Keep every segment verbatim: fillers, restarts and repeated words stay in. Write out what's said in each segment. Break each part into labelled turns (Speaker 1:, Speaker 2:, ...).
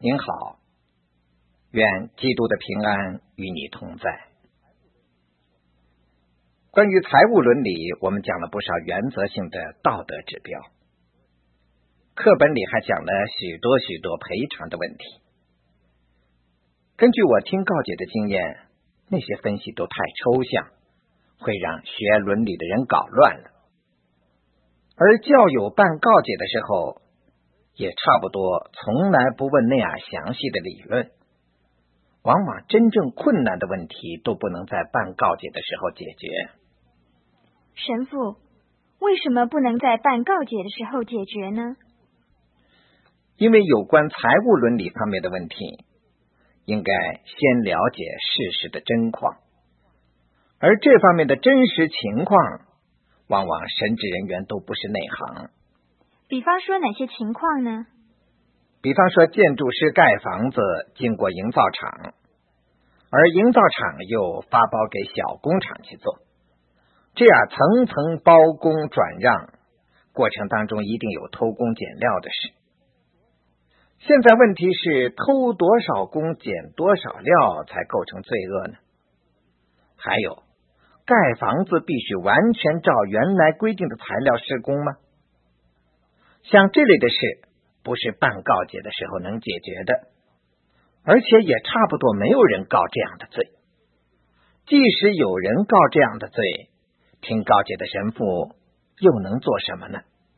Speaker 1: 您好，愿基督的平安与你同在。关于财务伦理，我们讲了不少原则性的道德指标，课本里还讲了许多许多赔偿的问题。根据我听告解的经验，那些分析都太抽象，会让学伦理的人搞乱了。而教友办告解的时候，也差不多从来不问那样详细的理论，往往真正困难的问题都不能在办告解的时候解决。
Speaker 2: 神父，为什么不能在办告解的时候解决呢？
Speaker 1: 因为有关财务伦理方面的问题，应该先了解事实的真况，而这方面的真实情况，往往神职人员都不是内行。
Speaker 2: 比方说哪些情况呢？
Speaker 1: 比方说建筑师盖房子经过营造厂，而营造厂又发包给小工厂去做，这样层层包工转让，过程当中一定有偷工减料的事。现在问题是偷多少工减多少料才构成罪恶呢？还有，盖房子必须完全照原来规定的材料施工吗？像这类的事，不是办告解的时候能解决的，而且也差不多没有人告这样的罪。即使有人告这样的罪，听告解的神父又能做什么呢？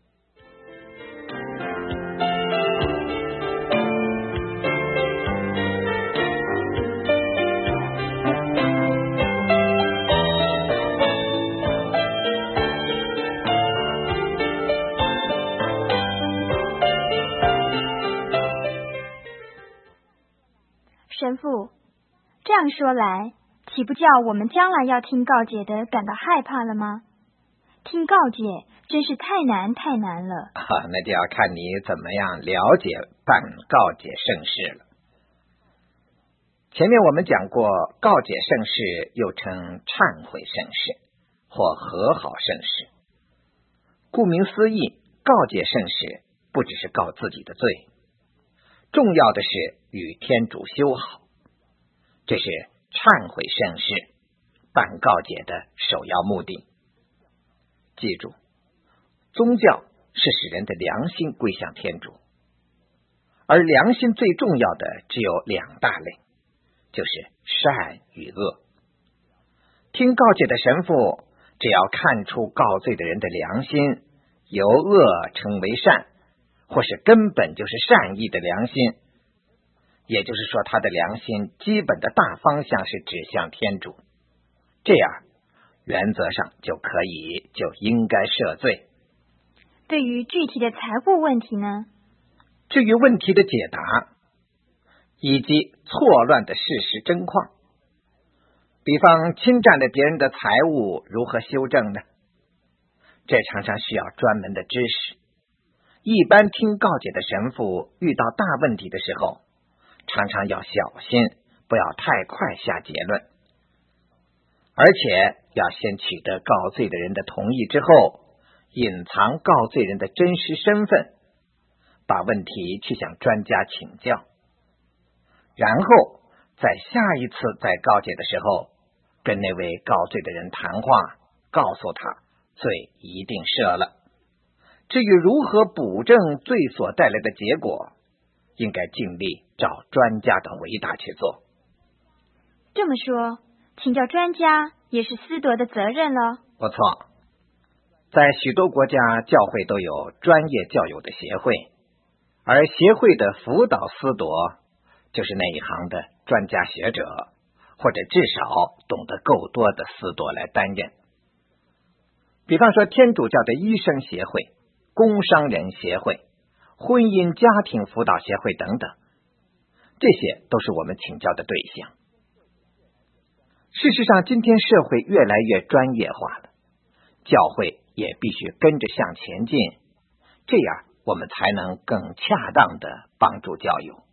Speaker 2: 神父，这样说来，岂不叫我们将来要听告解的感到害怕了吗？听告解真是太难太难了。
Speaker 1: 啊，那就要看你怎么样了解办告解圣事了。前面我们讲过，告解圣事又称忏悔圣事或和好圣事。顾名思义，告解圣事不只是告自己的罪，重要的是与天主修好，这是忏悔圣事办告解的首要目的。记住，宗教是使人的良心归向天主，而良心最重要的只有两大类，就是善与恶。听告解的神父只要看出告罪的人的良心由恶成为善，或是根本就是善意的良心，也就是说他的良心基本的大方向是指向天主，这样原则上就可以就应该赦罪。
Speaker 2: 对于具体的财务问题呢？
Speaker 1: 至于问题的解答以及错乱的事实真况，比方侵占了别人的财物如何修正呢？这常常需要专门的知识。一般听告解的神父遇到大问题的时候，常常要小心，不要太快下结论，而且要先取得告罪的人的同意之后，隐藏告罪人的真实身份，把问题去向专家请教，然后在下一次在告解的时候，跟那位告罪的人谈话，告诉他罪一定赦了。至于如何补正罪所带来的结果，应该尽力找专家等伟大去做。
Speaker 2: 这么说，请教专家也是司铎的责任了。
Speaker 1: 不错，在许多国家教会都有专业教友的协会，而协会的辅导司铎就是那一行的专家学者，或者至少懂得够多的司铎来担任。比方说天主教的医生协会、工商人协会、婚姻家庭辅导协会等等，这些都是我们请教的对象。事实上，今天社会越来越专业化了，教会也必须跟着向前进，这样我们才能更恰当的帮助教友。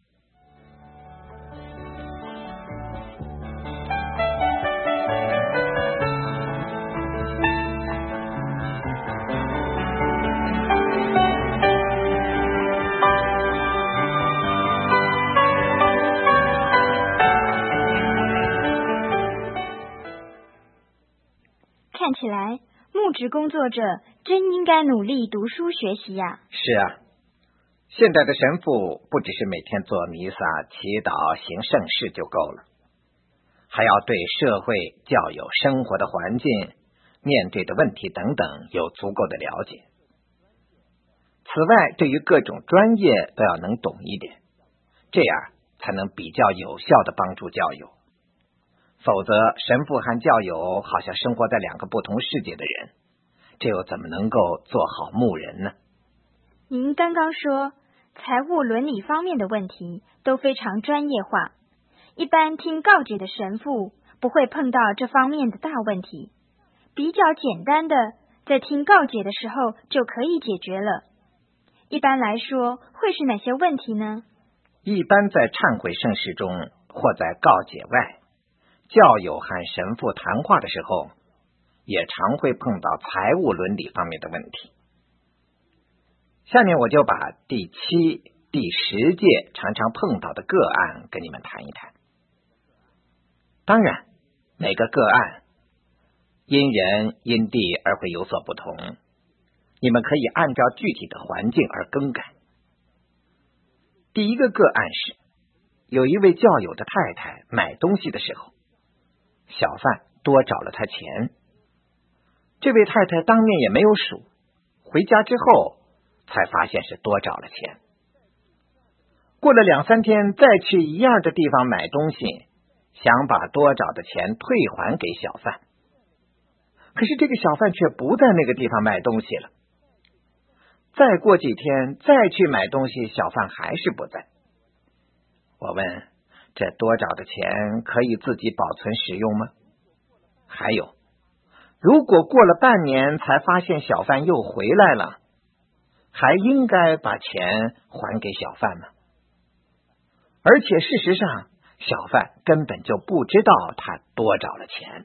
Speaker 2: 来，牧职工作者真应该努力读书学习呀。
Speaker 1: 是啊，现在的神父不只是每天做弥撒、祈祷、行圣事就够了，还要对社会、教友、生活的环境、面对的问题等等有足够的了解。此外，对于各种专业都要能懂一点，这样才能比较有效地帮助教友。否则，神父和教友好像生活在两个不同世界的人，这又怎么能够做好牧人呢？
Speaker 2: 您刚刚说财务伦理方面的问题都非常专业化，一般听告解的神父不会碰到这方面的大问题，比较简单的在听告解的时候就可以解决了。一般来说会是哪些问题呢？
Speaker 1: 一般在忏悔圣事中或在告解外，教友和神父谈话的时候，也常会碰到财务伦理方面的问题。下面我就把第七、第十届常常碰到的个案跟你们谈一谈。当然，每个个案因人因地而会有所不同，你们可以按照具体的环境而更改。第一个个案是，有一位教友的太太买东西的时候，小贩多找了他钱，这位太太当面也没有数，回家之后才发现是多找了钱。过了两三天，再去一样的地方买东西，想把多找的钱退还给小贩，可是这个小贩却不在那个地方买东西了。再过几天再去买东西，小贩还是不在。我问，这多找的钱可以自己保存使用吗？还有，如果过了半年才发现小贩又回来了，还应该把钱还给小贩吗？而且事实上，小贩根本就不知道他多找了钱。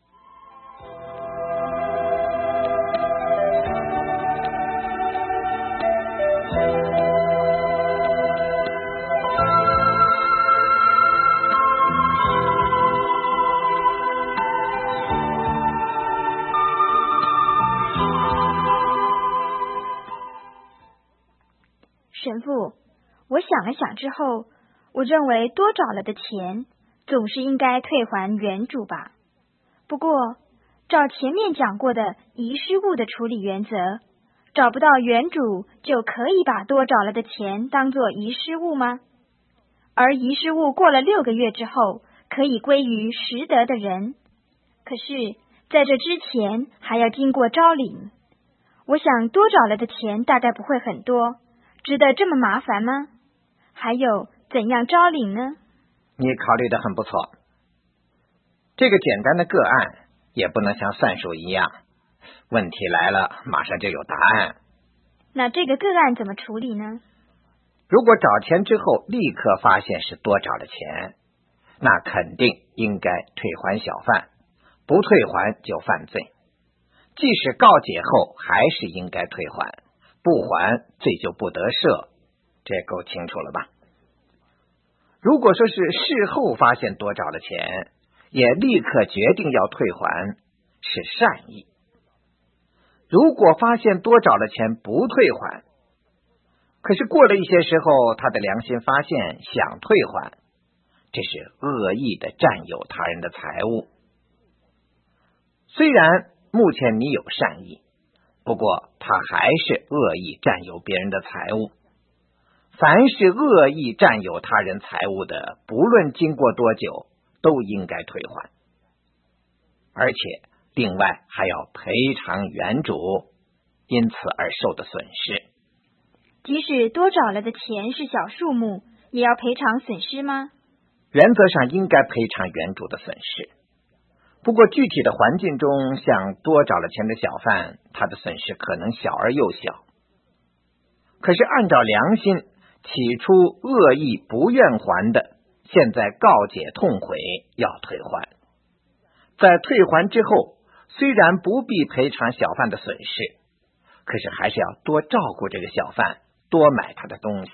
Speaker 2: 神父，我想了想之后，我认为多找了的钱总是应该退还原主吧。不过，照前面讲过的遗失物的处理原则，找不到原主就可以把多找了的钱当作遗失物吗？而遗失物过了六个月之后，可以归于实得的人。可是，在这之前还要经过招领。我想多找了的钱大概不会很多，值得这么麻烦吗？还有，怎样招领呢？
Speaker 1: 你考虑得很不错。这个简单的个案也不能像算术一样，问题来了马上就有答案。
Speaker 2: 那这个个案怎么处理呢？
Speaker 1: 如果找钱之后立刻发现是多找了钱，那肯定应该退还小贩，不退还就犯罪。即使告解后还是应该退还，不还罪就不得赦，这够清楚了吧？如果说是事后发现多找了钱，也立刻决定要退还，是善意。如果发现多找了钱不退还，可是过了一些时候，他的良心发现想退还，这是恶意的占有他人的财物。虽然目前你有善意，不过他还是恶意占有别人的财物。凡是恶意占有他人财物的，不论经过多久，都应该退还，而且另外还要赔偿原主因此而受的损失。
Speaker 2: 即使多找了的钱是小数目，也要赔偿损失吗？
Speaker 1: 原则上应该赔偿原主的损失，不过具体的环境中，像多找了钱的小贩，他的损失可能小而又小。可是按照良心，起初恶意不愿还的，现在告解痛悔要退还。在退还之后，虽然不必赔偿小贩的损失，可是还是要多照顾这个小贩，多买他的东西。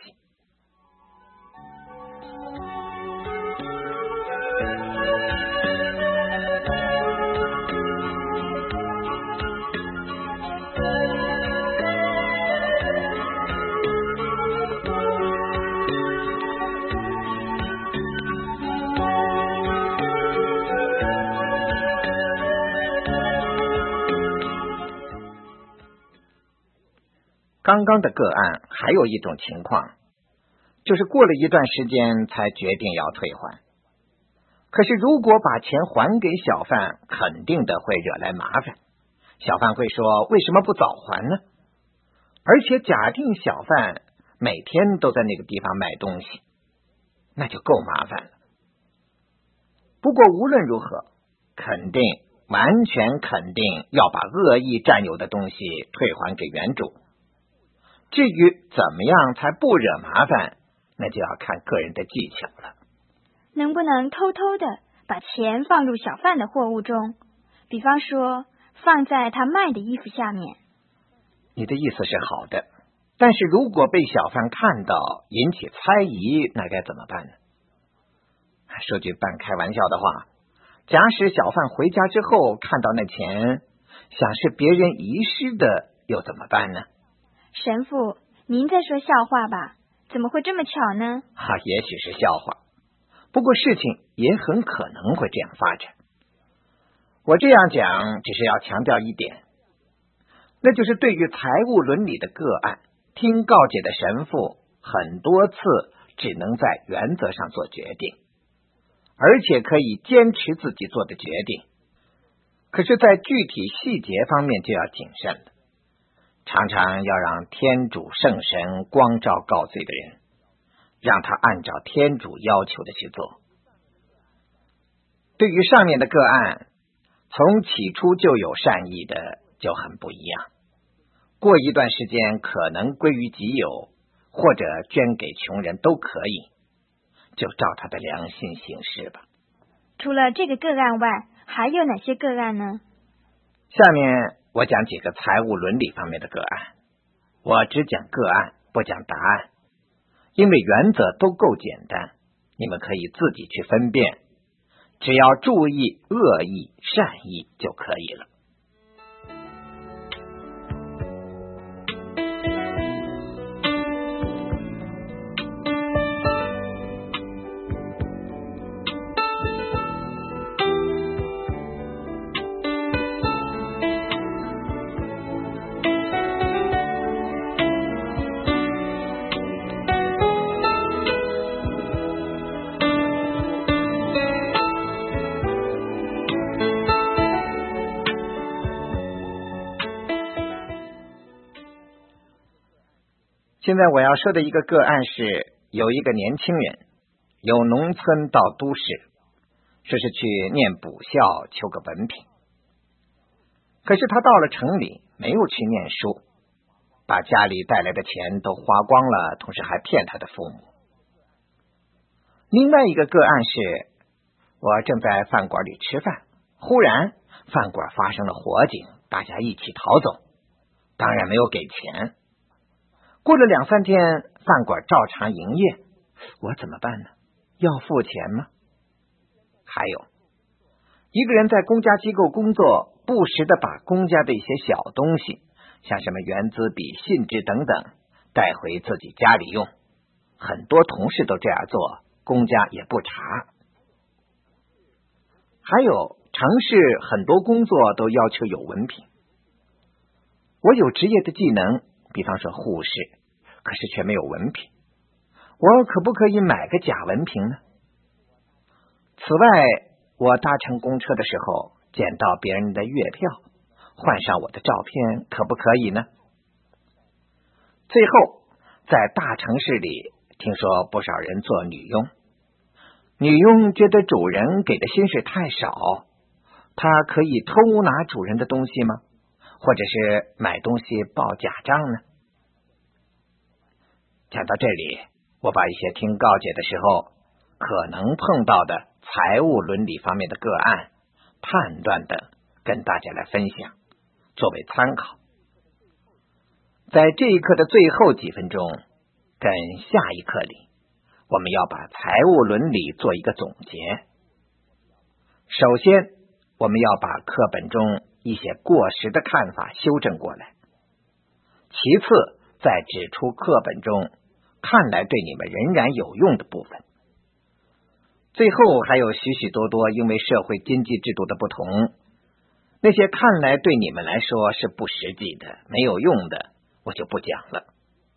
Speaker 1: 刚刚的个案，还有一种情况，就是过了一段时间才决定要退还。可是如果把钱还给小贩，肯定的会惹来麻烦。小贩会说，为什么不早还呢？而且假定小贩每天都在那个地方买东西，那就够麻烦了。不过无论如何，肯定完全肯定要把恶意占有的东西退还给原主。至于怎么样才不惹麻烦，那就要看个人的技巧了。
Speaker 2: 能不能偷偷的把钱放入小贩的货物中，比方说放在他卖的衣服下面？
Speaker 1: 你的意思是好的，但是如果被小贩看到引起猜疑，那该怎么办呢？说句半开玩笑的话，假使小贩回家之后看到那钱，想是别人遗失的，又怎么办呢？
Speaker 2: 神父，您在说笑话吧？怎么会这么巧呢？
Speaker 1: 啊，也许是笑话，不过事情也很可能会这样发展。我这样讲只是要强调一点，那就是对于财务伦理的个案，听告解的神父很多次只能在原则上做决定，而且可以坚持自己做的决定，可是在具体细节方面就要谨慎了，常常要让天主圣神光照告罪的人，让他按照天主要求的去做。对于上面的个案，从起初就有善意的就很不一样，过一段时间可能归于己有，或者捐给穷人都可以，就照他的良心行事吧。
Speaker 2: 除了这个个案外，还有哪些个案呢？
Speaker 1: 下面我讲几个财务伦理方面的个案，我只讲个案，不讲答案，因为原则都够简单，你们可以自己去分辨，只要注意恶意、善意就可以了。现在我要说的一个个案是，有一个年轻人由农村到都市，说是去念补校求个文凭，可是他到了城里没有去念书，把家里带来的钱都花光了，同时还骗他的父母。另外一个个案是，我正在饭馆里吃饭，忽然饭馆发生了火警，大家一起逃走，当然没有给钱。过了两三天，饭馆照常营业，我怎么办呢？要付钱吗？还有一个人在公家机构工作，不时的把公家的一些小东西，像什么原子笔、信纸等等带回自己家里用，很多同事都这样做，公家也不查。还有城市很多工作都要求有文凭，我有职业的技能，比方说护士，可是却没有文凭，我可不可以买个假文凭呢？此外，我搭乘公车的时候捡到别人的月票，换上我的照片，可不可以呢？最后，在大城市里，听说不少人做女佣，女佣觉得主人给的薪水太少，她可以偷拿主人的东西吗？或者是买东西报假账呢？讲到这里，我把一些听告解的时候可能碰到的财务伦理方面的个案判断等跟大家来分享，作为参考。在这一课的最后几分钟跟下一课里，我们要把财务伦理做一个总结。首先，我们要把课本中一些过时的看法修正过来，其次再指出课本中看来对你们仍然有用的部分。最后还有许许多多因为社会经济制度的不同，那些看来对你们来说是不实际的、没有用的， 我就不讲了。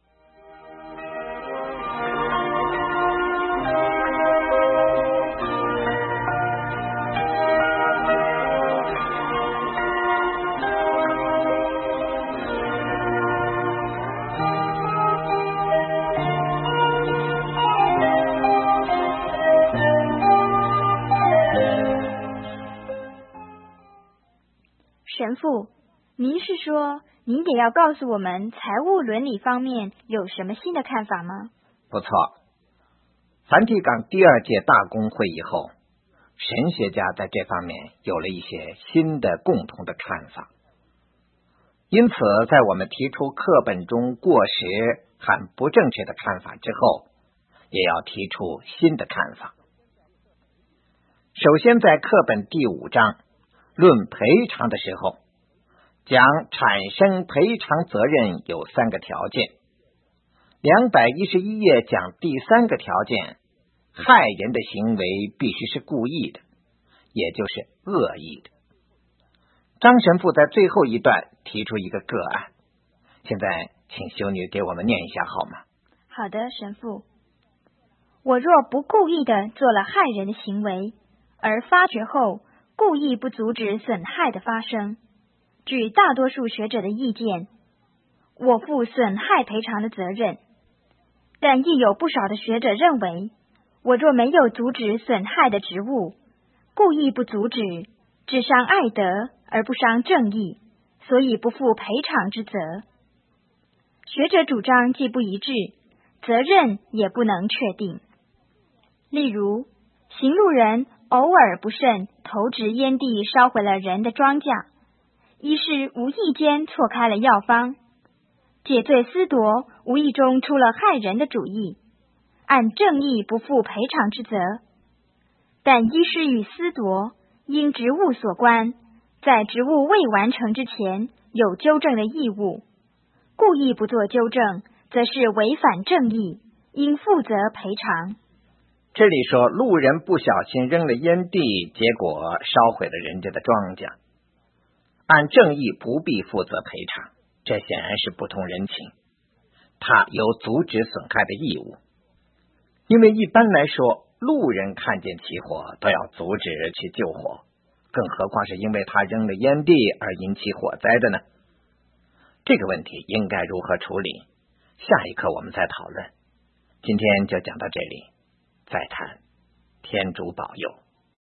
Speaker 2: 神父，您是说您也要告诉我们财务伦理方面有什么新的看法吗？
Speaker 1: 不错，梵蒂冈第二届大公会议后，神学家在这方面有了一些新的共同的看法。因此，在我们提出课本中过时和不正确的看法之后，也要提出新的看法。首先，在课本第五章论赔偿的时候，讲产生赔偿责任有三个条件。两百一十一页讲第三个条件，害人的行为必须是故意的，也就是恶意的。张神父在最后一段提出一个个案，现在请修女给我们念一下好吗？
Speaker 2: 好的，神父。我若不故意的做了害人的行为，而发觉后故意不阻止损害的发生，据大多数学者的意见，我负损害赔偿的责任。但亦有不少的学者认为，我若没有阻止损害的职务，故意不阻止，只伤爱德而不伤正义，所以不负赔偿之责。学者主张既不一致，责任也不能确定。例如，行路人偶尔不慎投掷烟蒂烧毁了人的庄稼，一是无意间错开了药方，解罪私夺无意中出了害人的主意，按正义不负赔偿之责。但医师与私夺因职务所关，在职务未完成之前有纠正的义务，故意不做纠正，则是违反正义，应负责赔偿。
Speaker 1: 这里说路人不小心扔了烟蒂，结果烧毁了人家的庄稼，按正义不必负责赔偿，这显然是不通人情，他有阻止损害的义务。因为一般来说，路人看见起火都要阻止去救火，更何况是因为他扔了烟蒂而引起火灾的呢？这个问题应该如何处理？下一课我们再讨论。今天就讲到这里，再谈。天主保佑。